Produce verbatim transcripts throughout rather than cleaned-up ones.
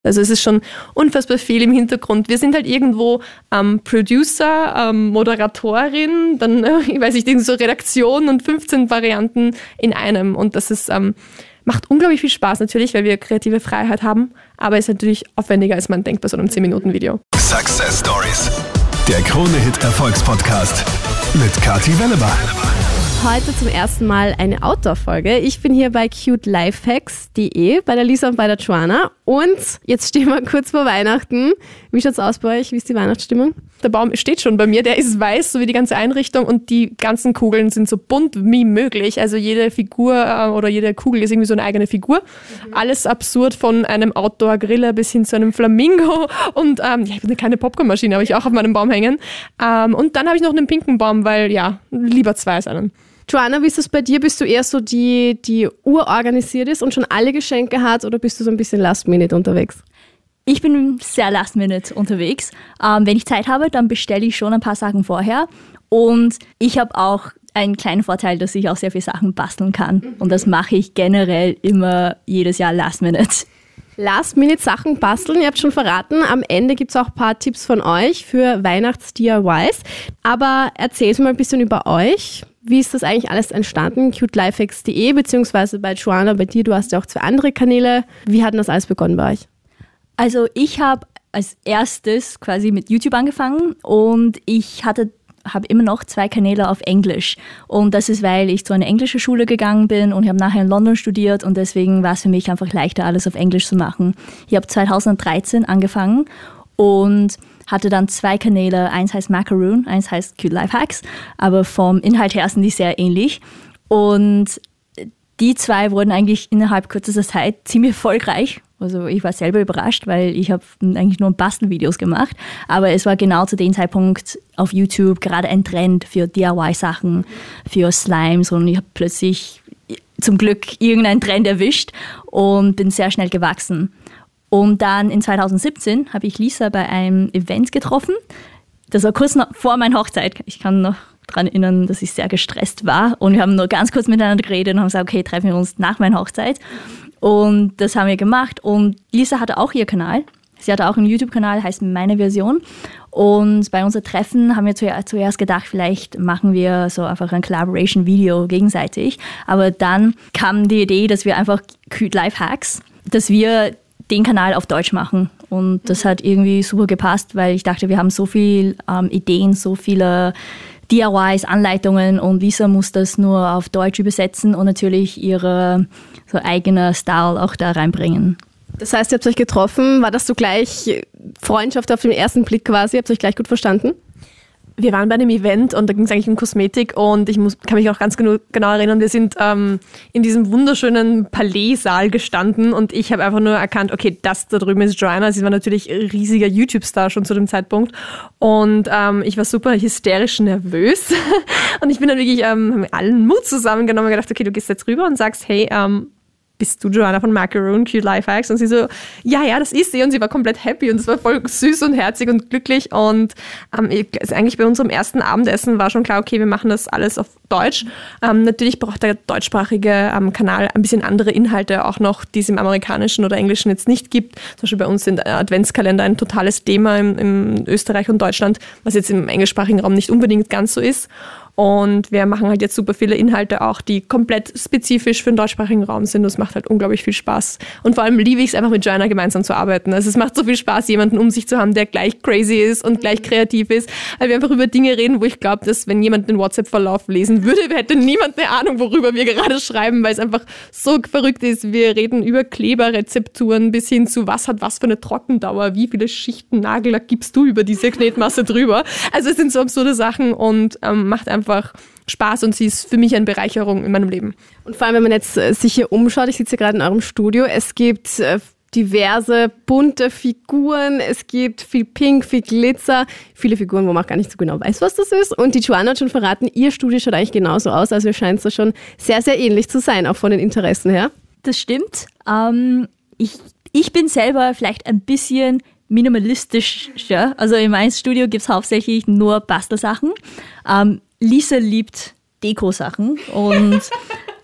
Also es ist schon unfassbar viel im Hintergrund. Wir sind halt irgendwo ähm, Producer, ähm, Moderatorin, dann, äh, ich weiß nicht, irgendwie so Redaktion und fünfzehn Varianten in einem. Und das ist, ähm, macht unglaublich viel Spaß natürlich, weil wir kreative Freiheit haben, aber ist natürlich aufwendiger, als man denkt bei so einem zehn Minuten Video. Success Stories, der Krone-Hit-Erfolgspodcast mit Kathi Welleber. Heute zum ersten Mal eine Outdoor-Folge. Ich bin hier bei cute lifehacks punkt de, bei der Lisa und bei der Joanna. Und jetzt stehen wir kurz vor Weihnachten. Wie schaut's aus bei euch? Wie ist die Weihnachtsstimmung? Der Baum steht schon bei mir, der ist weiß, so wie die ganze Einrichtung, und die ganzen Kugeln sind so bunt wie möglich. Also jede Figur äh, oder jede Kugel ist irgendwie so eine eigene Figur. Mhm. Alles absurd, von einem Outdoor-Griller bis hin zu einem Flamingo. Und ähm, ja, ich habe eine kleine Popcornmaschine, habe ich auch auf meinem Baum hängen. Ähm, und dann habe ich noch einen pinken Baum, weil ja, lieber zwei als einen. Joanna, wie ist das bei dir? Bist du eher so die, die urorganisiert ist und schon alle Geschenke hat, oder bist du so ein bisschen last-minute unterwegs? Ich bin sehr last-minute unterwegs. Ähm, wenn ich Zeit habe, dann bestelle ich schon ein paar Sachen vorher. Und ich habe auch einen kleinen Vorteil, dass ich auch sehr viele Sachen basteln kann. Und das mache ich generell immer jedes Jahr last-minute. Last-Minute-Sachen basteln, ihr habt schon verraten, am Ende gibt es auch ein paar Tipps von euch für Weihnachts-D I Ys. Aber erzählt mal ein bisschen über euch. Wie ist das eigentlich alles entstanden? cute lifehacks punkt de, beziehungsweise bei Joanna, bei dir, du hast ja auch zwei andere Kanäle. Wie hat denn das alles begonnen bei euch? Also ich habe als erstes quasi mit YouTube angefangen und ich hatte habe immer noch zwei Kanäle auf Englisch. Und das ist, weil ich zu einer englischen Schule gegangen bin und ich habe nachher in London studiert, und deswegen war es für mich einfach leichter, alles auf Englisch zu machen. Ich habe zweitausenddreizehn angefangen und hatte dann zwei Kanäle. Eins heißt Macaroon, eins heißt Cute Lifehacks, aber vom Inhalt her sind die sehr ähnlich. Und die zwei wurden eigentlich innerhalb kürzester Zeit ziemlich erfolgreich. Also ich war selber überrascht, weil ich habe eigentlich nur Bastelvideos gemacht. Aber es war genau zu dem Zeitpunkt auf YouTube gerade ein Trend für D I Y-Sachen, für Slimes. Und ich habe plötzlich zum Glück irgendeinen Trend erwischt und bin sehr schnell gewachsen. Und dann in zweitausendsiebzehn habe ich Lisa bei einem Event getroffen. Das war kurz noch vor meiner Hochzeit. Ich kann noch daran erinnern, dass ich sehr gestresst war. Und wir haben nur ganz kurz miteinander geredet und haben gesagt, okay, treffen wir uns nach meiner Hochzeit. Und das haben wir gemacht. Und Lisa hatte auch ihr Kanal. Sie hatte auch einen YouTube-Kanal, heißt Meine Version. Und bei unserem Treffen haben wir zuerst gedacht, vielleicht machen wir so einfach ein Collaboration-Video gegenseitig. Aber dann kam die Idee, dass wir einfach Cute Lifehacks, dass wir den Kanal auf Deutsch machen. Und das hat irgendwie super gepasst, weil ich dachte, wir haben so viele ähm, Ideen, so viele D I Ys, Anleitungen, und Lisa muss das nur auf Deutsch übersetzen und natürlich ihre so eigene Style auch da reinbringen. Das heißt, ihr habt euch getroffen, war das so gleich Freundschaft auf den ersten Blick quasi? Habt ihr euch gleich gut verstanden? Wir waren bei einem Event und da ging es eigentlich um Kosmetik, und ich muss, kann mich auch ganz genau, genau erinnern, wir sind ähm, in diesem wunderschönen Palais-Saal gestanden, und ich habe einfach nur erkannt, okay, das da drüben ist Joanna. Sie war natürlich riesiger YouTube-Star schon zu dem Zeitpunkt, und ähm, ich war super hysterisch nervös und ich bin dann wirklich, ähm, habe allen Mut zusammengenommen und gedacht, okay, du gehst jetzt rüber und sagst, hey, ähm, bist du Joanna von Macaroon, Cute Lifehacks? Und sie so, ja, ja, das ist sie. Und sie war komplett happy und es war voll süß und herzig und glücklich. Und ähm, also eigentlich bei unserem ersten Abendessen war schon klar, okay, wir machen das alles auf Deutsch. Ähm, natürlich braucht der deutschsprachige ähm, Kanal ein bisschen andere Inhalte auch noch, die es im amerikanischen oder englischen jetzt nicht gibt. Zum Beispiel bei uns sind Adventskalender ein totales Thema im, im Österreich und Deutschland, was jetzt im englischsprachigen Raum nicht unbedingt ganz so ist. Und wir machen halt jetzt super viele Inhalte auch, die komplett spezifisch für den deutschsprachigen Raum sind. Das macht halt unglaublich viel Spaß. Und vor allem liebe ich es einfach, mit Joanna gemeinsam zu arbeiten. Also es macht so viel Spaß, jemanden um sich zu haben, der gleich crazy ist und gleich kreativ ist. Weil wir einfach über Dinge reden, wo ich glaube, dass wenn jemand den WhatsApp-Verlauf lesen würde, hätte niemand eine Ahnung, worüber wir gerade schreiben, weil es einfach so verrückt ist. Wir reden über Kleberrezepturen bis hin zu, was hat was für eine Trockendauer, wie viele Schichten Nagellack gibst du über diese Knetmasse drüber. Also es sind so absurde Sachen und ähm, macht einfach einfach Spaß, und sie ist für mich eine Bereicherung in meinem Leben. Und vor allem, wenn man jetzt äh, sich hier umschaut, ich sitze hier gerade in eurem Studio, es gibt äh, diverse bunte Figuren, es gibt viel Pink, viel Glitzer, viele Figuren, wo man auch gar nicht so genau weiß, was das ist. Und die Joanna hat schon verraten, ihr Studio schaut eigentlich genauso aus, also ihr scheint so schon sehr, sehr ähnlich zu sein, auch von den Interessen her. Das stimmt. Ähm, ich, ich bin selber vielleicht ein bisschen minimalistischer. Also in meinem Studio gibt es hauptsächlich nur Bastelsachen. Ähm, Lisa liebt Deko-Sachen und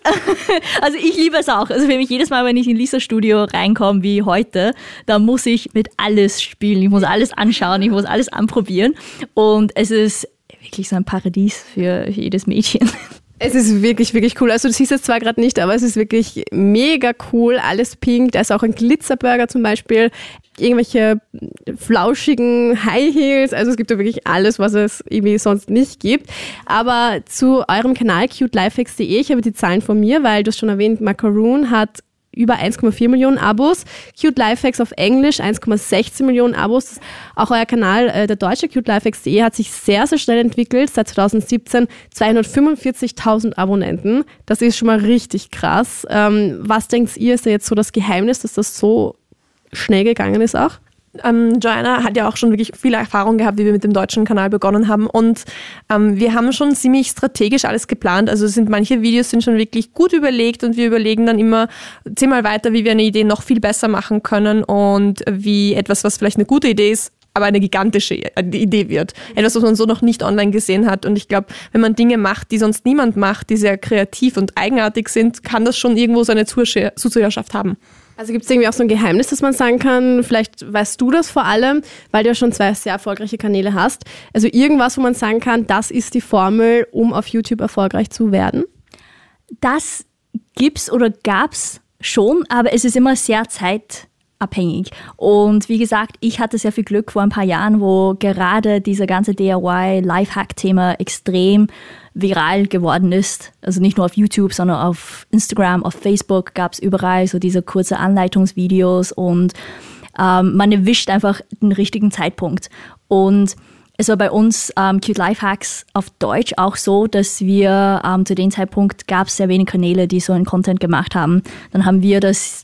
Also ich liebe es auch. Also für mich jedes Mal, wenn ich in Lisas Studio reinkomme, wie heute, da muss ich mit alles spielen. Ich muss alles anschauen, ich muss alles anprobieren. Und es ist wirklich so ein Paradies für, für jedes Mädchen. Es ist wirklich, wirklich cool. Also du siehst es zwar gerade nicht, aber es ist wirklich mega cool. Alles pink. Da ist auch ein Glitzerburger zum Beispiel. Irgendwelche flauschigen High Heels. Also es gibt ja wirklich alles, was es irgendwie sonst nicht gibt. Aber zu eurem Kanal cute lifehacks punkt de, ich habe die Zahlen von mir, weil du hast schon erwähnt, Macaroon hat über eins Komma vier Millionen Abos. Cute Lifehacks auf Englisch, eins Komma sechzehn Millionen Abos. Auch euer Kanal, äh, der deutsche cute lifehacks punkt de, hat sich sehr, sehr schnell entwickelt. Seit zwanzig siebzehn zweihundertfünfundvierzigtausend Abonnenten. Das ist schon mal richtig krass. Ähm, was denkt ihr, ist da jetzt so das Geheimnis, dass das so schnell gegangen ist auch? Ähm, Joanna hat ja auch schon wirklich viel Erfahrung gehabt, wie wir mit dem deutschen Kanal begonnen haben, und ähm, wir haben schon ziemlich strategisch alles geplant. Also sind manche Videos sind schon wirklich gut überlegt und wir überlegen dann immer zehnmal weiter, wie wir eine Idee noch viel besser machen können und wie etwas, was vielleicht eine gute Idee ist, aber eine gigantische Idee wird. Etwas, was man so noch nicht online gesehen hat. Und ich glaube, wenn man Dinge macht, die sonst niemand macht, die sehr kreativ und eigenartig sind, kann das schon irgendwo seine Zuschauerschaft haben. Also gibt es irgendwie auch so ein Geheimnis, dass man sagen kann, vielleicht weißt du das vor allem, weil du ja schon zwei sehr erfolgreiche Kanäle hast. Also irgendwas, wo man sagen kann, das ist die Formel, um auf YouTube erfolgreich zu werden? Das gibt's oder gab's schon, aber es ist immer sehr zeitabhängig. Und wie gesagt, ich hatte sehr viel Glück vor ein paar Jahren, wo gerade dieser ganze D I Y-Lifehack-Thema extrem viral geworden ist. Also nicht nur auf YouTube, sondern auf Instagram, auf Facebook gab es überall so diese kurze Anleitungsvideos und ähm, man erwischt einfach den richtigen Zeitpunkt. Und es war bei uns ähm, Cute Lifehacks auf Deutsch auch so, dass wir ähm, zu dem Zeitpunkt gab es sehr wenige Kanäle, die so einen Content gemacht haben. Dann haben wir das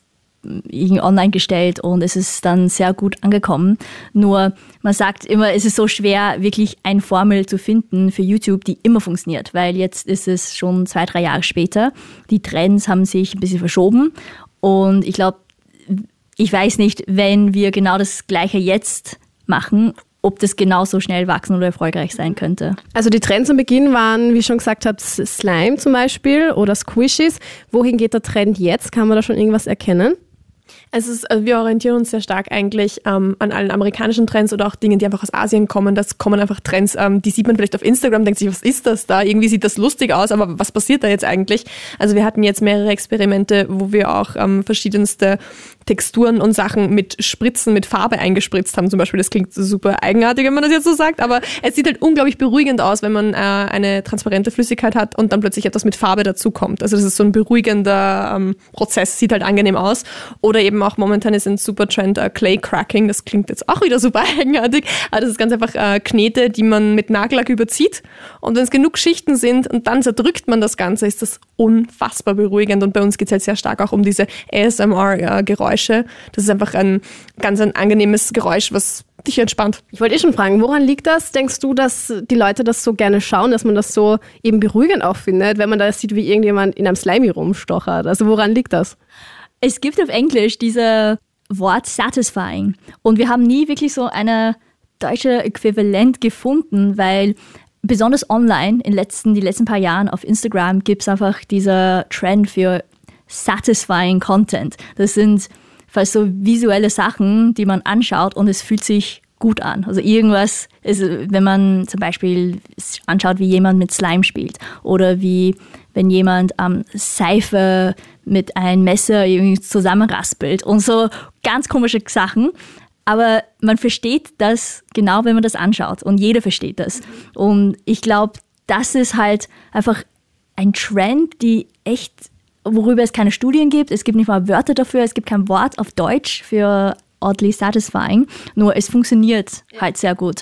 online gestellt und es ist dann sehr gut angekommen. Nur man sagt immer, es ist so schwer, wirklich eine Formel zu finden für YouTube, die immer funktioniert, weil jetzt ist es schon zwei, drei Jahre später. Die Trends haben sich ein bisschen verschoben und ich glaube, ich weiß nicht, wenn wir genau das Gleiche jetzt machen, ob das genauso schnell wachsen oder erfolgreich sein könnte. Also die Trends am Beginn waren, wie schon gesagt habt, Slime zum Beispiel oder Squishies. Wohin geht der Trend jetzt? Kann man da schon irgendwas erkennen? Es ist, also wir orientieren uns sehr stark eigentlich ähm, an allen amerikanischen Trends oder auch Dingen, die einfach aus Asien kommen. Das kommen einfach Trends, ähm, die sieht man vielleicht auf Instagram, denkt sich, was ist das da? Irgendwie sieht das lustig aus, aber was passiert da jetzt eigentlich? Also wir hatten jetzt mehrere Experimente, wo wir auch ähm, verschiedenste Texturen und Sachen mit Spritzen, mit Farbe eingespritzt haben zum Beispiel. Das klingt super eigenartig, wenn man das jetzt so sagt, aber es sieht halt unglaublich beruhigend aus, wenn man äh, eine transparente Flüssigkeit hat und dann plötzlich etwas mit Farbe dazukommt. Also das ist so ein beruhigender ähm, Prozess, sieht halt angenehm aus. Oder eben auch momentan ist ein super Trend uh, Clay Cracking, das klingt jetzt auch wieder super eigenartig, aber das ist ganz einfach äh, Knete, die man mit Nagellack überzieht und wenn es genug Schichten sind und dann zerdrückt man das Ganze, ist das unfassbar beruhigend und bei uns geht es halt sehr stark auch um diese A S M R-Geräusche. Das ist einfach ein ganz ein angenehmes Geräusch, was dich entspannt. Ich wollte eh schon fragen, woran liegt das? Denkst du, dass die Leute das so gerne schauen, dass man das so eben beruhigend auch findet, wenn man da sieht, wie irgendjemand in einem Slimy rumstochert? Also woran liegt das? Es gibt auf Englisch dieses Wort satisfying und wir haben nie wirklich so eine deutsche Äquivalent gefunden, weil besonders online in letzten, die letzten paar Jahren auf Instagram gibt es einfach dieser Trend für satisfying Content. Das sind fast so visuelle Sachen, die man anschaut und es fühlt sich gut an. Also irgendwas, ist, wenn man zum Beispiel anschaut, wie jemand mit Slime spielt oder wie wenn jemand ähm, Seife mit einem Messer irgendwie zusammenraspelt und so ganz komische Sachen. Aber man versteht das genau, wenn man das anschaut und jeder versteht das. Und ich glaube, das ist halt einfach ein Trend, die echt, worüber es keine Studien gibt. Es gibt nicht mal Wörter dafür, es gibt kein Wort auf Deutsch für oddly satisfying. Nur es funktioniert halt sehr gut.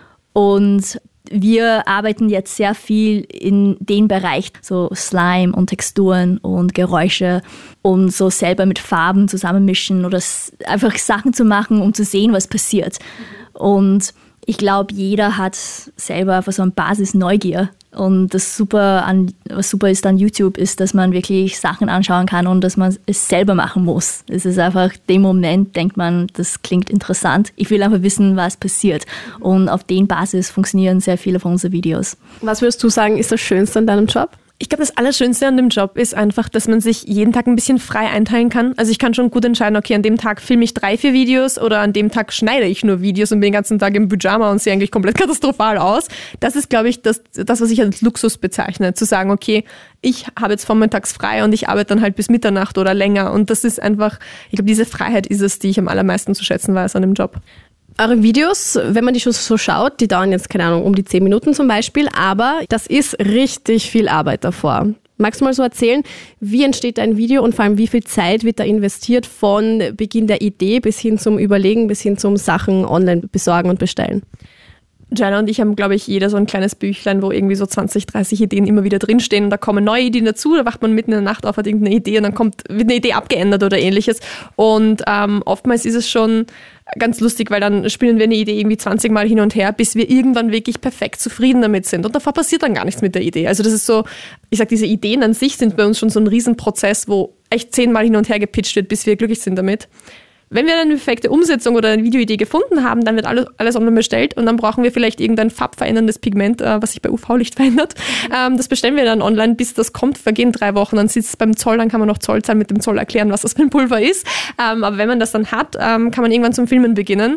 Und wir arbeiten jetzt sehr viel in den Bereich, so Slime und Texturen und Geräusche und so selber mit Farben zusammenmischen oder einfach Sachen zu machen, um zu sehen, was passiert. Und ich glaube, jeder hat selber einfach so eine Basis-Neugier. Und das super an, was super ist an YouTube, ist, dass man wirklich Sachen anschauen kann und dass man es selber machen muss. Es ist einfach, dem Moment denkt man, das klingt interessant. Ich will einfach wissen, was passiert. Und auf den Basis funktionieren sehr viele von unseren Videos. Was würdest du sagen, ist das Schönste an deinem Job? Ich glaube, das Allerschönste an dem Job ist einfach, dass man sich jeden Tag ein bisschen frei einteilen kann. Also ich kann schon gut entscheiden, okay, an dem Tag filme ich drei, vier Videos oder an dem Tag schneide ich nur Videos und bin den ganzen Tag im Pyjama und sehe eigentlich komplett katastrophal aus. Das ist, glaube ich, das, das, was ich als Luxus bezeichne. Zu sagen, okay, ich habe jetzt vormittags frei und ich arbeite dann halt bis Mitternacht oder länger. Und das ist einfach, ich glaube, diese Freiheit ist es, die ich am allermeisten zu schätzen weiß an dem Job. Eure Videos, wenn man die schon so schaut, die dauern jetzt, keine Ahnung, um die zehn Minuten zum Beispiel, aber das ist richtig viel Arbeit davor. Magst du mal so erzählen, wie entsteht ein Video und vor allem wie viel Zeit wird da investiert von Beginn der Idee bis hin zum Überlegen, bis hin zum Sachen online besorgen und bestellen? Jana und ich haben, glaube ich, jeder so ein kleines Büchlein, wo irgendwie so zwanzig, dreißig Ideen immer wieder drinstehen und da kommen neue Ideen dazu, da wacht man mitten in der Nacht auf, hat irgendeine Idee und dann kommt, wird eine Idee abgeändert oder ähnliches und ähm, oftmals ist es schon ganz lustig, weil dann spielen wir eine Idee irgendwie zwanzig Mal hin und her, bis wir irgendwann wirklich perfekt zufrieden damit sind und davor passiert dann gar nichts mit der Idee. Also das ist so, ich sag, diese Ideen an sich sind bei uns schon so ein Riesenprozess, wo echt zehnmal hin und her gepitcht wird, bis wir glücklich sind damit. Wenn wir eine perfekte Umsetzung oder eine Videoidee gefunden haben, dann wird alles, alles online bestellt und dann brauchen wir vielleicht irgendein farbveränderndes Pigment, äh, was sich bei U V-Licht verändert. Ähm, das bestellen wir dann online, bis das kommt, vergehen drei Wochen, dann sitzt es beim Zoll, dann kann man noch Zoll zahlen, mit dem Zoll erklären, was das für ein Pulver ist. Ähm, aber wenn man das dann hat, ähm, kann man irgendwann zum Filmen beginnen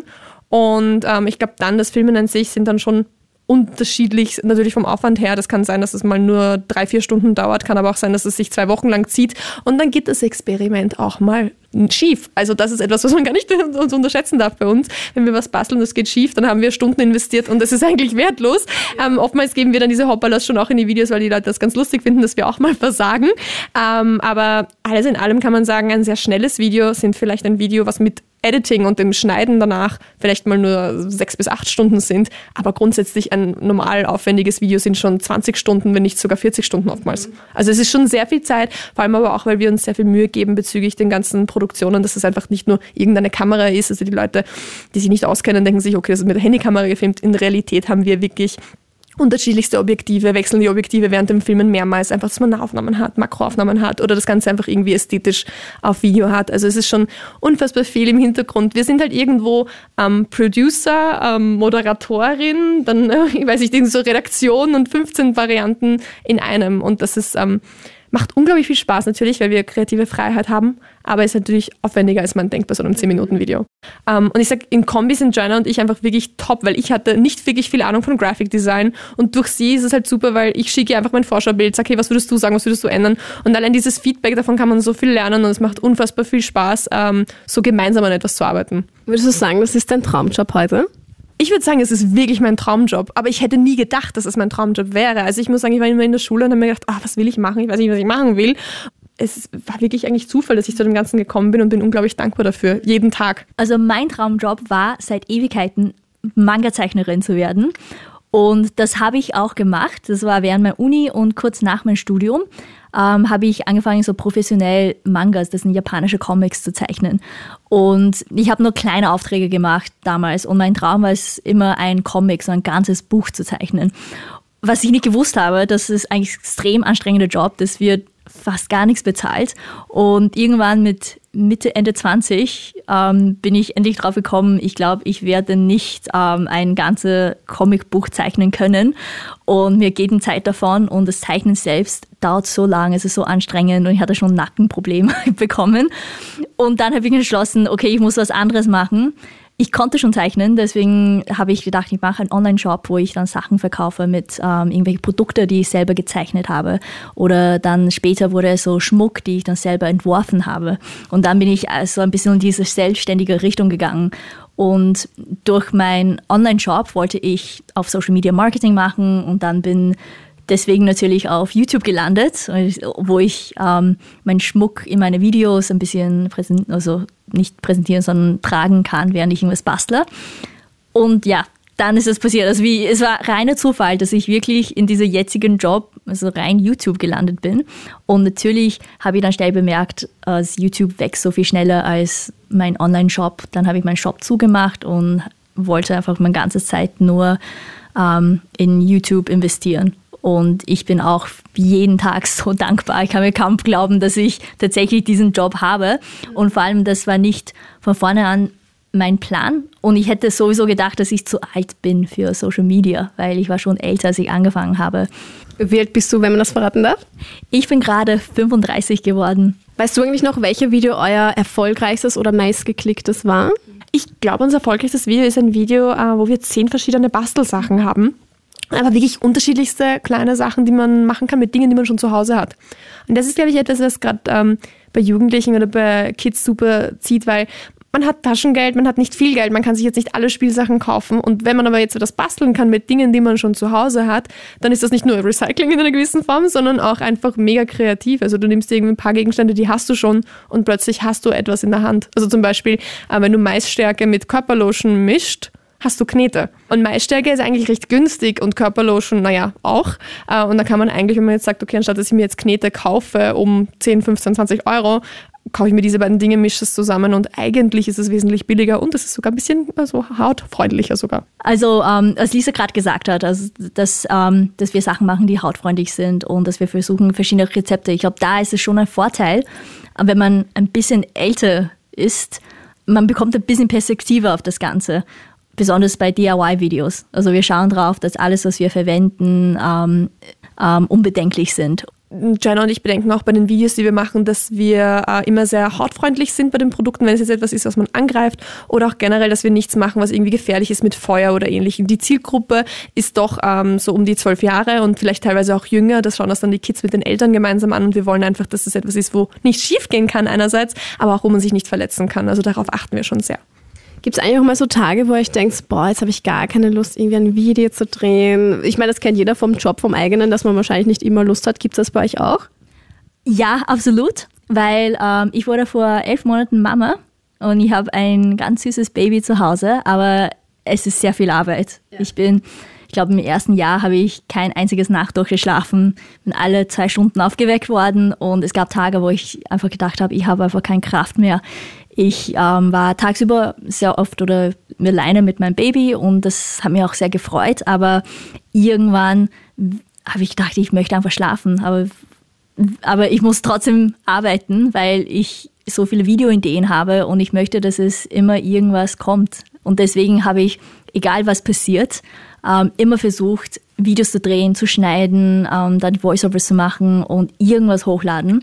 und ähm, ich glaube dann, das Filmen an sich sind dann schon unterschiedlich, natürlich vom Aufwand her. Das kann sein, dass es mal nur drei, vier Stunden dauert, kann aber auch sein, dass es sich zwei Wochen lang zieht und dann geht das Experiment auch mal schief. Also das ist etwas, was man gar nicht uns unterschätzen darf bei uns. Wenn wir was basteln und es geht schief, dann haben wir Stunden investiert und das ist eigentlich wertlos. Ähm, oftmals geben wir dann diese Hoppalas schon auch in die Videos, weil die Leute das ganz lustig finden, dass wir auch mal versagen. Ähm, aber alles in allem kann man sagen, ein sehr schnelles Video sind vielleicht ein Video, was mit Editing und dem Schneiden danach vielleicht mal nur sechs bis acht Stunden sind, aber grundsätzlich ein normal aufwendiges Video sind schon zwanzig Stunden, wenn nicht sogar vierzig Stunden oftmals. Also es ist schon sehr viel Zeit, vor allem aber auch, weil wir uns sehr viel Mühe geben bezüglich den ganzen Produktionen, dass es einfach nicht nur irgendeine Kamera ist. Also die Leute, die sich nicht auskennen, denken sich, okay, das ist mit der Handykamera gefilmt. In Realität haben wir wirklich unterschiedlichste Objektive, wechseln die Objektive während dem Filmen mehrmals, einfach, dass man Nahaufnahmen hat, Makroaufnahmen hat oder das Ganze einfach irgendwie ästhetisch auf Video hat. Also es ist schon unfassbar viel im Hintergrund. Wir sind halt irgendwo ähm, Producer, ähm, Moderatorin, dann, äh, ich weiß nicht, irgendwie so Redaktion und fünfzehn Varianten in einem und das ist ähm, macht unglaublich viel Spaß natürlich, weil wir kreative Freiheit haben, aber ist natürlich aufwendiger, als man denkt bei so einem zehn Minuten Video. Um, und ich sage, in Kombi sind Joanna und ich einfach wirklich top, weil ich hatte nicht wirklich viel Ahnung von Graphic Design und durch sie ist es halt super, weil ich schicke ihr einfach mein Vorschaubild, sage, hey, was würdest du sagen, was würdest du ändern? Und allein dieses Feedback, davon kann man so viel lernen und es macht unfassbar viel Spaß, um, so gemeinsam an etwas zu arbeiten. Würdest du sagen, das ist dein Traumjob heute? Ich würde sagen, es ist wirklich mein Traumjob, aber ich hätte nie gedacht, dass es mein Traumjob wäre. Also ich muss sagen, ich war immer in der Schule und habe mir gedacht, ah, was will ich machen? Ich weiß nicht, was ich machen will. Es war wirklich eigentlich Zufall, dass ich zu dem Ganzen gekommen bin und bin unglaublich dankbar dafür, jeden Tag. Also mein Traumjob war seit Ewigkeiten Manga-Zeichnerin zu werden. Und das habe ich auch gemacht. Das war während meiner Uni und kurz nach meinem Studium ähm, habe ich angefangen, so professionell Mangas, das sind japanische Comics, zu zeichnen. Und ich habe nur kleine Aufträge gemacht damals. Und mein Traum war es immer, ein Comic, so ein ganzes Buch zu zeichnen. Was ich nicht gewusst habe, das ist eigentlich ein extrem anstrengender Job. Das wird fast gar nichts bezahlt. Und irgendwann mit Mitte, Ende zwanzig ähm, bin ich endlich drauf gekommen, ich glaube, ich werde nicht ähm, ein ganzes Comicbuch zeichnen können. Und mir geht eine Zeit davon und das Zeichnen selbst dauert so lange, es ist so anstrengend und ich hatte schon Nackenprobleme bekommen. Und dann habe ich entschlossen, okay, ich muss was anderes machen. Ich konnte schon zeichnen, deswegen habe ich gedacht, ich mache einen Online-Shop, wo ich dann Sachen verkaufe mit ähm, irgendwelchen Produkten, die ich selber gezeichnet habe. Oder dann später wurde es so Schmuck, die ich dann selber entworfen habe. Und dann bin ich also ein bisschen in diese selbstständige Richtung gegangen. Und durch meinen Online-Shop wollte ich auf Social Media Marketing machen und dann bin deswegen natürlich auf YouTube gelandet, wo ich ähm, meinen Schmuck in meine Videos ein bisschen präsentieren, also nicht präsentieren, sondern tragen kann, während ich irgendwas bastle. Und ja, dann ist es passiert. Also wie, es war reiner Zufall, dass ich wirklich in diesem jetzigen Job, also rein YouTube gelandet bin. Und natürlich habe ich dann schnell bemerkt, dass YouTube wächst so viel schneller als mein Online-Shop. Dann habe ich meinen Shop zugemacht und wollte einfach meine ganze Zeit nur ähm, in YouTube investieren. Und ich bin auch jeden Tag so dankbar. Ich kann mir kaum glauben, dass ich tatsächlich diesen Job habe. Und vor allem, das war nicht von vorne an mein Plan. Und ich hätte sowieso gedacht, dass ich zu alt bin für Social Media, weil ich war schon älter, als ich angefangen habe. Wie alt bist du, wenn man das verraten darf? Ich bin gerade fünfunddreißig geworden. Weißt du eigentlich noch, welches Video euer erfolgreichstes oder meistgeklicktes war? Ich glaube, unser erfolgreichstes Video ist ein Video, wo wir zehn verschiedene Bastelsachen haben. Aber wirklich unterschiedlichste kleine Sachen, die man machen kann mit Dingen, die man schon zu Hause hat. Und das ist, glaube ich, etwas, was gerade ähm, bei Jugendlichen oder bei Kids super zieht, weil man hat Taschengeld, man hat nicht viel Geld, man kann sich jetzt nicht alle Spielsachen kaufen. Und wenn man aber jetzt etwas basteln kann mit Dingen, die man schon zu Hause hat, dann ist das nicht nur Recycling in einer gewissen Form, sondern auch einfach mega kreativ. Also du nimmst dir irgendwie ein paar Gegenstände, die hast du schon und plötzlich hast du etwas in der Hand. Also zum Beispiel, äh, wenn du Maisstärke mit Körperlotion mischt, hast du Knete. Und Maisstärke ist eigentlich recht günstig und Körperlotion, naja, auch. Und da kann man eigentlich, wenn man jetzt sagt, okay, anstatt dass ich mir jetzt Knete kaufe um zehn, fünfzehn, zwanzig Euro, kaufe ich mir diese beiden Dinge, mische es zusammen und eigentlich ist es wesentlich billiger und es ist sogar ein bisschen also hautfreundlicher sogar. Also, ähm, als Lisa gerade gesagt hat, also, dass, ähm, dass wir Sachen machen, die hautfreundlich sind und dass wir versuchen verschiedene Rezepte. Ich glaube, da ist es schon ein Vorteil, wenn man ein bisschen älter ist, man bekommt ein bisschen Perspektive auf das Ganze. Besonders bei D I Y-Videos. Also wir schauen drauf, dass alles, was wir verwenden, ähm, ähm, unbedenklich sind. Jenna und ich bedenken auch bei den Videos, die wir machen, dass wir äh, immer sehr hautfreundlich sind bei den Produkten, wenn es jetzt etwas ist, was man angreift oder auch generell, dass wir nichts machen, was irgendwie gefährlich ist mit Feuer oder ähnlichem. Die Zielgruppe ist doch ähm, so um die zwölf Jahre und vielleicht teilweise auch jünger. Das schauen das dann die Kids mit den Eltern gemeinsam an und wir wollen einfach, dass es etwas ist, wo nicht schief gehen kann einerseits, aber auch wo man sich nicht verletzen kann. Also darauf achten wir schon sehr. Gibt es eigentlich auch mal so Tage, wo ihr euch denkt, boah, jetzt habe ich gar keine Lust, irgendwie ein Video zu drehen? Ich meine, das kennt jeder vom Job, vom eigenen, dass man wahrscheinlich nicht immer Lust hat. Gibt es das bei euch auch? Ja, absolut, weil ähm, ich wurde vor elf Monaten Mama und ich habe ein ganz süßes Baby zu Hause, aber es ist sehr viel Arbeit. Ja. Ich bin, ich glaube, im ersten Jahr habe ich kein einziges Nacht durchgeschlafen, bin alle zwei Stunden aufgeweckt worden und es gab Tage, wo ich einfach gedacht habe, ich habe einfach keine Kraft mehr. Ich ähm, war tagsüber sehr oft oder alleine mit meinem Baby und das hat mich auch sehr gefreut, aber irgendwann habe ich gedacht, ich möchte einfach schlafen, aber, aber ich muss trotzdem arbeiten, weil ich so viele Videoideen habe und ich möchte, dass es immer irgendwas kommt. Und deswegen habe ich, egal was passiert, ähm, immer versucht, Videos zu drehen, zu schneiden, ähm, dann Voiceovers zu machen und irgendwas hochladen.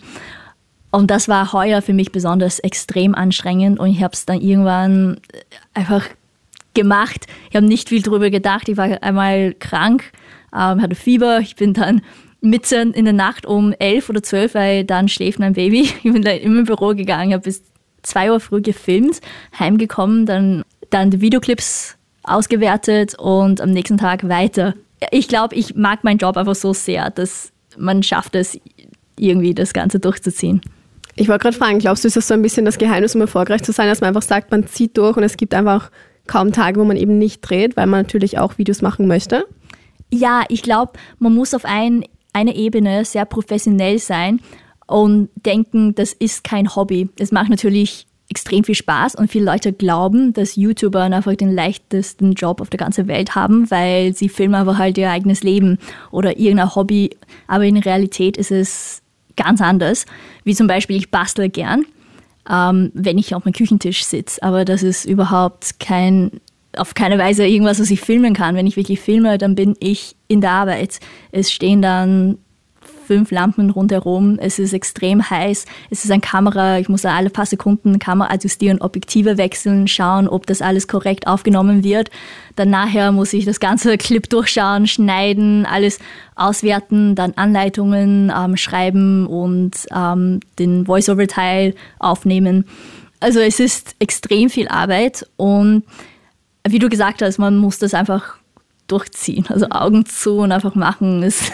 Und das war heuer für mich besonders extrem anstrengend und ich habe es dann irgendwann einfach gemacht. Ich habe nicht viel drüber gedacht. Ich war einmal krank, ähm, hatte Fieber. Ich bin dann mitten in der Nacht um elf oder zwölf, weil dann schläft mein Baby. Ich bin dann immer im Büro gegangen, habe bis zwei Uhr früh gefilmt, heimgekommen, dann, dann die Videoclips ausgewertet und am nächsten Tag weiter. Ich glaube, ich mag meinen Job einfach so sehr, dass man schafft es, irgendwie das Ganze durchzuziehen. Ich wollte gerade fragen, glaubst du, ist das so ein bisschen das Geheimnis, um erfolgreich zu sein, dass man einfach sagt, man zieht durch und es gibt einfach kaum Tage, wo man eben nicht dreht, weil man natürlich auch Videos machen möchte? Ja, ich glaube, man muss auf ein, eine Ebene sehr professionell sein und denken, das ist kein Hobby. Es macht natürlich extrem viel Spaß und viele Leute glauben, dass YouTuber einfach den leichtesten Job auf der ganzen Welt haben, weil sie filmen einfach halt ihr eigenes Leben oder irgendein Hobby. Aber in Realität ist es ganz anders. Wie zum Beispiel, ich bastle gern, ähm, wenn ich auf meinem Küchentisch sitze. Aber das ist überhaupt kein, auf keine Weise irgendwas, was ich filmen kann. Wenn ich wirklich filme, dann bin ich in der Arbeit. Es stehen dann fünf Lampen rundherum, es ist extrem heiß, es ist eine Kamera, ich muss alle paar Sekunden Kamera adjustieren, Objektive wechseln, schauen, ob das alles korrekt aufgenommen wird. Dann nachher muss ich das ganze Clip durchschauen, schneiden, alles auswerten, dann Anleitungen ähm, schreiben und ähm, den Voice-Over-Teil aufnehmen. Also es ist extrem viel Arbeit und wie du gesagt hast, man muss das einfach durchziehen, also Augen zu und einfach machen. Ist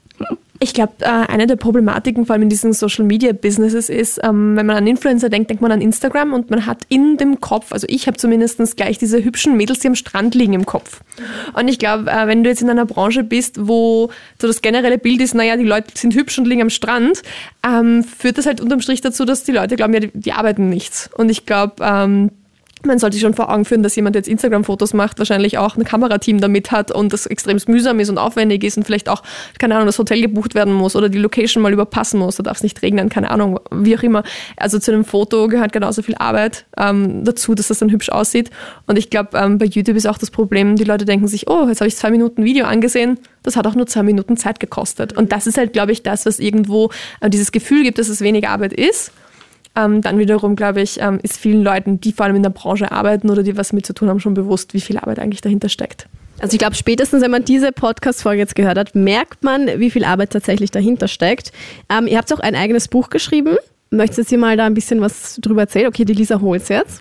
Ich glaube, äh, eine der Problematiken vor allem in diesen Social-Media-Businesses ist, ähm, wenn man an Influencer denkt, denkt man an Instagram und man hat in dem Kopf, also ich habe zumindest gleich diese hübschen Mädels, die am Strand liegen im Kopf. Und ich glaube, äh, wenn du jetzt in einer Branche bist, wo so das generelle Bild ist, naja, die Leute sind hübsch und liegen am Strand, ähm, führt das halt unterm Strich dazu, dass die Leute glauben, ja, die, die arbeiten nichts. Und ich glaube, ähm, Man sollte sich schon vor Augen führen, dass jemand, der jetzt Instagram-Fotos macht, wahrscheinlich auch ein Kamerateam damit hat und das extrem mühsam ist und aufwendig ist und vielleicht auch, keine Ahnung, das Hotel gebucht werden muss oder die Location mal überpassen muss, da darf es nicht regnen, keine Ahnung, wie auch immer. Also zu einem Foto gehört genauso viel Arbeit ähm, dazu, dass das dann hübsch aussieht. Und ich glaube, ähm, bei YouTube ist auch das Problem, die Leute denken sich, oh, jetzt habe ich zwei Minuten Video angesehen, das hat auch nur zwei Minuten Zeit gekostet. Und das ist halt, glaube ich, das, was irgendwo äh, dieses Gefühl gibt, dass es weniger Arbeit ist. Ähm, dann wiederum, glaube ich, ähm, ist vielen Leuten, die vor allem in der Branche arbeiten oder die was mit zu tun haben, schon bewusst, wie viel Arbeit eigentlich dahinter steckt. Also ich glaube, spätestens, wenn man diese Podcast-Folge jetzt gehört hat, merkt man, wie viel Arbeit tatsächlich dahinter steckt. Ähm, ihr habt auch ein eigenes Buch geschrieben. Möchtest du mal da ein bisschen was drüber erzählen? Okay, die Lisa holt's jetzt.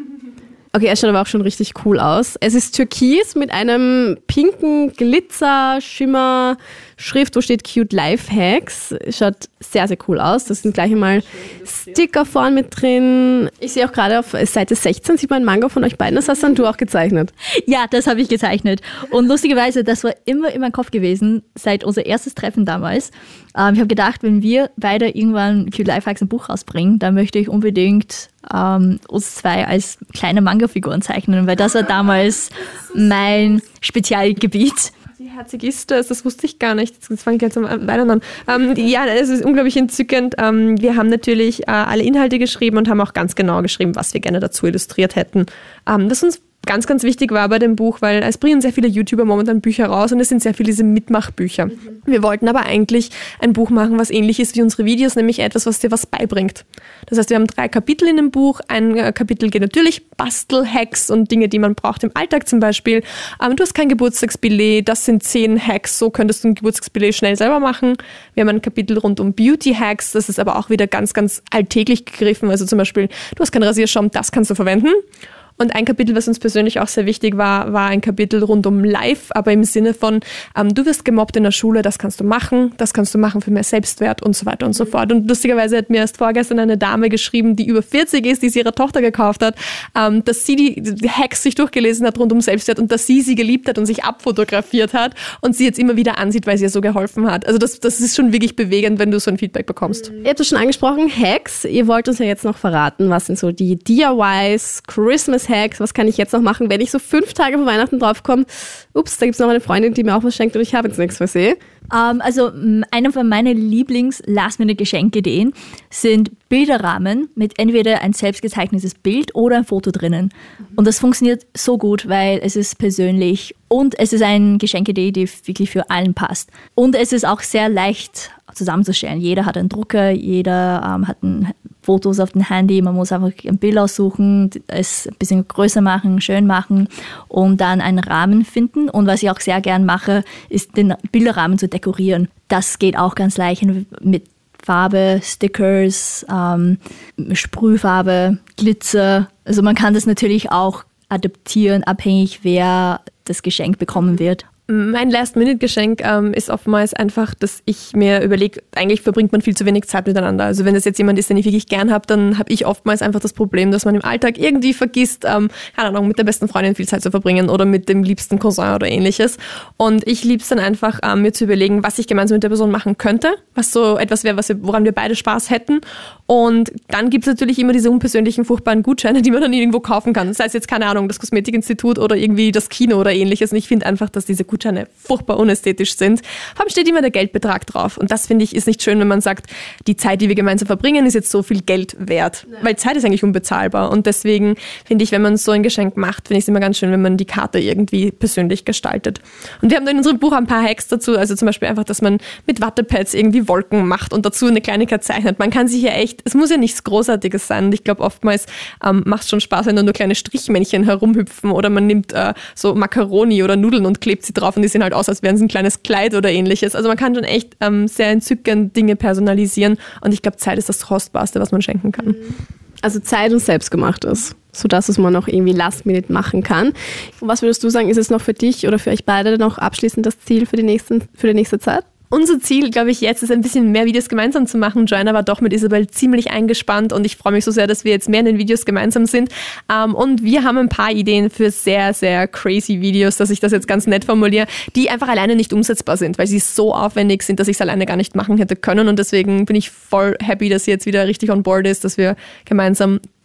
Okay, er schaut aber auch schon richtig cool aus. Es ist türkis mit einem pinken Glitzer, Schimmer, Schrift, wo steht Cute Life Hacks. Schaut sehr, sehr cool aus. Da sind gleich einmal Sticker vorn mit drin. Ich sehe auch gerade auf Seite sechzehn, sieht man ein Manga von euch beiden. Das hast dann du auch gezeichnet. Ja, das habe ich gezeichnet. Und lustigerweise, das war immer in meinem Kopf gewesen, seit unser erstes Treffen damals. Ähm, ich habe gedacht, wenn wir beide irgendwann Cute Life Hacks ein Buch rausbringen, dann möchte ich unbedingt ähm, uns zwei als kleine Manga-Figuren zeichnen, weil das war damals mein Spezialgebiet. Wie herzig ist das? Das wusste ich gar nicht. Jetzt fange ich jetzt am Weinen an. Ähm, ja, es ist unglaublich entzückend. Ähm, wir haben natürlich äh, alle Inhalte geschrieben und haben auch ganz genau geschrieben, was wir gerne dazu illustriert hätten. Ähm, das uns ganz, ganz wichtig war bei dem Buch, weil es bringen sehr viele YouTuber momentan Bücher raus und es sind sehr viele diese Mitmachbücher. Mhm. Wir wollten aber eigentlich ein Buch machen, was ähnlich ist wie unsere Videos, nämlich etwas, was dir was beibringt. Das heißt, wir haben drei Kapitel in dem Buch. Ein Kapitel geht natürlich Bastel-Hacks und Dinge, die man braucht im Alltag zum Beispiel. Ähm, du hast kein Geburtstagsbillet, das sind zehn Hacks, so könntest du ein Geburtstagsbillet schnell selber machen. Wir haben ein Kapitel rund um Beauty-Hacks, das ist aber auch wieder ganz, ganz alltäglich gegriffen. Also zum Beispiel, du hast keinen Rasierschaum, das kannst du verwenden. Und ein Kapitel, was uns persönlich auch sehr wichtig war, war ein Kapitel rund um Life, aber im Sinne von, ähm, du wirst gemobbt in der Schule, das kannst du machen, das kannst du machen für mehr Selbstwert und so weiter und so fort. Und lustigerweise hat mir erst vorgestern eine Dame geschrieben, die über vierzig ist, die sie ihrer Tochter gekauft hat, ähm, dass sie die, die Hacks sich durchgelesen hat rund um Selbstwert und dass sie sie geliebt hat und sich abfotografiert hat und sie jetzt immer wieder ansieht, weil sie ihr so geholfen hat. Also das, das ist schon wirklich bewegend, wenn du so ein Feedback bekommst. Ihr habt es schon angesprochen, Hacks. Ihr wollt uns ja jetzt noch verraten, was sind so die D I Ys, Christmas Hacks, was kann ich jetzt noch machen, wenn ich so fünf Tage vor Weihnachten draufkomme, ups, da gibt es noch eine Freundin, die mir auch was schenkt und ich habe jetzt nichts für sie. Um, also einer von meinen Lieblings-Last-Minute-Geschenkideen sind Bilderrahmen mit entweder ein selbstgezeichnetes Bild oder ein Foto drinnen. Und das funktioniert so gut, weil es ist persönlich und es ist eine Geschenkidee, die wirklich für allen passt. Und es ist auch sehr leicht zusammenzustellen. Jeder hat einen Drucker, jeder ähm, hat ein Fotos auf dem Handy, man muss einfach ein Bild aussuchen, es ein bisschen größer machen, schön machen und dann einen Rahmen finden. Und was ich auch sehr gern mache, ist den Bilderrahmen zu dekorieren. Das geht auch ganz leicht mit Farbe, Stickers, ähm, Sprühfarbe, Glitzer. Also man kann das natürlich auch adaptieren, abhängig wer das Geschenk bekommen wird. Mein Last-Minute-Geschenk ähm, ist oftmals einfach, dass ich mir überlege, eigentlich verbringt man viel zu wenig Zeit miteinander. Also wenn das jetzt jemand ist, den ich wirklich gern habe, dann habe ich oftmals einfach das Problem, dass man im Alltag irgendwie vergisst, ähm, keine Ahnung, mit der besten Freundin viel Zeit zu verbringen oder mit dem liebsten Cousin oder ähnliches. Und ich liebe es dann einfach, ähm, mir zu überlegen, was ich gemeinsam mit der Person machen könnte, was so etwas wäre, was wir, woran wir beide Spaß hätten. Und dann gibt es natürlich immer diese unpersönlichen, furchtbaren Gutscheine, die man dann irgendwo kaufen kann. Sei es jetzt, keine Ahnung, das Kosmetikinstitut oder irgendwie das Kino oder ähnliches. Und ich finde einfach, dass diese Gutscheine furchtbar unästhetisch sind. Vor allem steht immer der Geldbetrag drauf. Und das, finde ich, ist nicht schön, wenn man sagt, die Zeit, die wir gemeinsam verbringen, ist jetzt so viel Geld wert. Ja. Weil Zeit ist eigentlich unbezahlbar. Und deswegen finde ich, wenn man so ein Geschenk macht, finde ich es immer ganz schön, wenn man die Karte irgendwie persönlich gestaltet. Und wir haben da in unserem Buch ein paar Hacks dazu. Also zum Beispiel einfach, dass man mit Wattepads irgendwie Wolken macht und dazu eine Kleinigkeit zeichnet. Man kann sich ja echt, es muss ja nichts Großartiges sein. Und ich glaube, oftmals ähm, macht es schon Spaß, wenn da nur kleine Strichmännchen herumhüpfen oder man nimmt äh, so Macaroni oder Nudeln und klebt sie drauf und die sehen halt aus, als wären es ein kleines Kleid oder ähnliches. Also man kann schon echt ähm, sehr entzückend Dinge personalisieren und ich glaube, Zeit ist das Kostbarste, was man schenken kann. Also Zeit und Selbstgemachtes, sodass es man auch irgendwie last minute machen kann. Und was würdest du sagen, ist es noch für dich oder für euch beide noch abschließend das Ziel für die, nächsten, für die nächste Zeit? Unser Ziel, glaube ich, jetzt ist ein bisschen mehr Videos gemeinsam zu machen. Joanna war doch mit Isabel ziemlich eingespannt und ich freue mich so sehr, dass wir jetzt mehr in den Videos gemeinsam sind. Und wir haben ein paar Ideen für sehr, sehr crazy Videos, dass ich das jetzt ganz nett formuliere, die einfach alleine nicht umsetzbar sind, weil sie so aufwendig sind, dass ich es alleine gar nicht machen hätte können. Und deswegen bin ich voll happy, dass sie jetzt wieder richtig on board ist, dass wir gemeinsam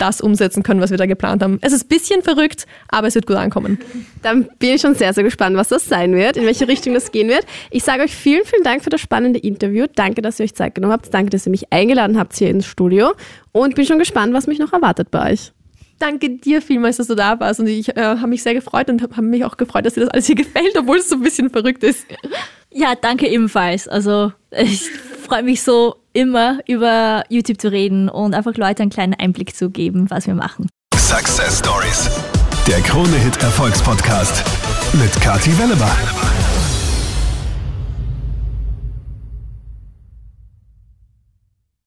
das umsetzen können, was wir da geplant haben. Es ist ein bisschen verrückt, aber es wird gut ankommen. Dann bin ich schon sehr, sehr gespannt, was das sein wird, in welche Richtung das gehen wird. Ich sage euch vielen, vielen Dank für das spannende Interview. Danke, dass ihr euch Zeit genommen habt. Danke, dass ihr mich eingeladen habt hier ins Studio. Und bin schon gespannt, was mich noch erwartet bei euch. Danke dir vielmals, dass du da warst. Und ich äh, habe mich sehr gefreut und habe hab mich auch gefreut, dass dir das alles hier gefällt, obwohl es so ein bisschen verrückt ist. Ja, danke ebenfalls. Also ich freue mich so immer über YouTube zu reden und einfach Leute einen kleinen Einblick zu geben, was wir machen. Success Stories. Der Krone-Hit Erfolgspodcast mit Kathi Welleber.